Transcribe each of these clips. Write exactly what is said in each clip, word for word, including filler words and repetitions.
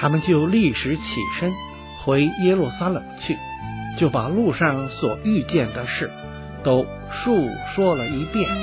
他们就立时起身回耶路撒冷去，就把路上所遇见的事都述说了一遍。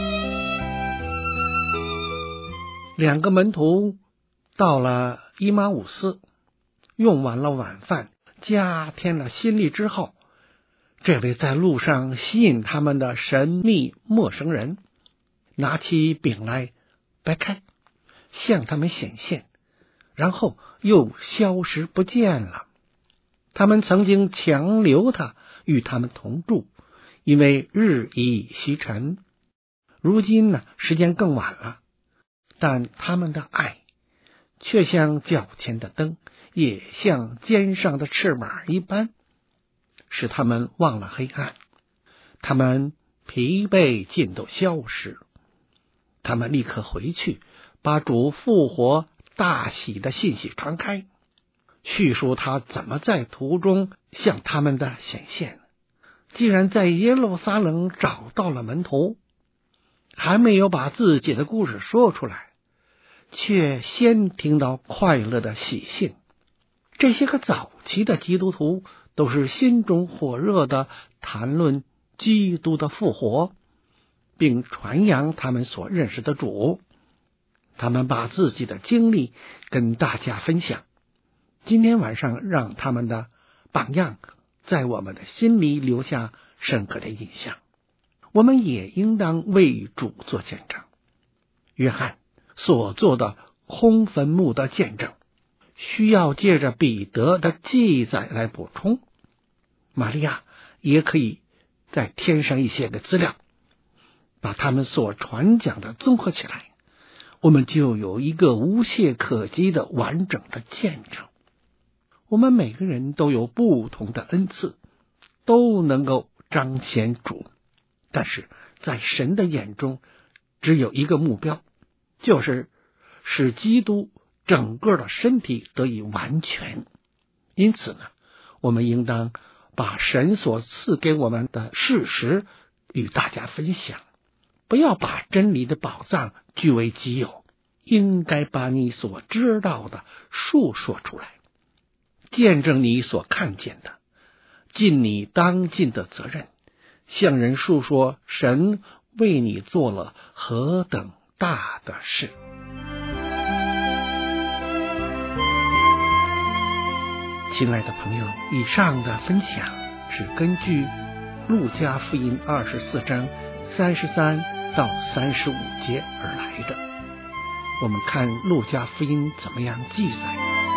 两个门徒到了伊玛乌斯，用完了晚饭，加添了心力之后，这位在路上吸引他们的神秘陌生人拿起饼来掰开，向他们显现，然后又消失不见了。他们曾经强留他与他们同住，因为日已西沉。如今呢，时间更晚了，但他们的爱却像脚前的灯，也像肩上的翅膀一般，使他们忘了黑暗。他们疲惫尽都消失，他们立刻回去，把主复活大喜的信息传开，叙述他怎么在途中向他们的显现。既然在耶路撒冷找到了门徒，还没有把自己的故事说出来，却先听到快乐的喜讯。这些个早期的基督徒都是心中火热的谈论基督的复活，并传扬他们所认识的主。他们把自己的经历跟大家分享。今天晚上让他们的榜样在我们的心里留下深刻的印象。我们也应当为主做见证。约翰所做的空坟墓的见证，需要借着彼得的记载来补充。玛利亚也可以再添上一些个资料，把他们所传讲的综合起来，我们就有一个无懈可击的完整的见证。我们每个人都有不同的恩赐，都能够彰显主，但是在神的眼中只有一个目标，就是使基督整个的身体得以完全。因此呢，我们应当把神所赐给我们的事实与大家分享，不要把真理的宝藏据为己有，应该把你所知道的述说出来，见证你所看见的，尽你当尽的责任，向人述说神为你做了何等大的事。亲爱的朋友，以上的分享是根据路加福音二十四章三十三到三十五节而来的。我们看路加福音怎么样记载。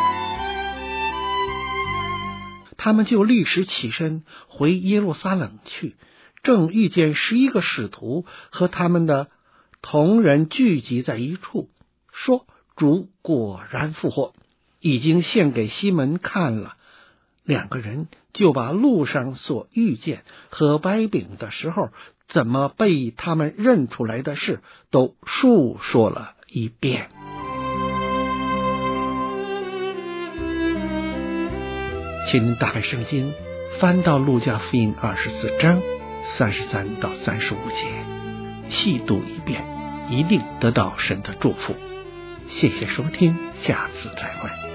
他们就立时起身回耶路撒冷去，正遇见十一个使徒和他们的同人聚集在一处，说主果然复活，已经献给西门看了。两个人就把路上所遇见和掰饼的时候怎么被他们认出来的事都述说了一遍。请您打开圣经，翻到路加福音二十四章三十三到三十五节，细读一遍，一定得到神的祝福。谢谢收听，下次再会。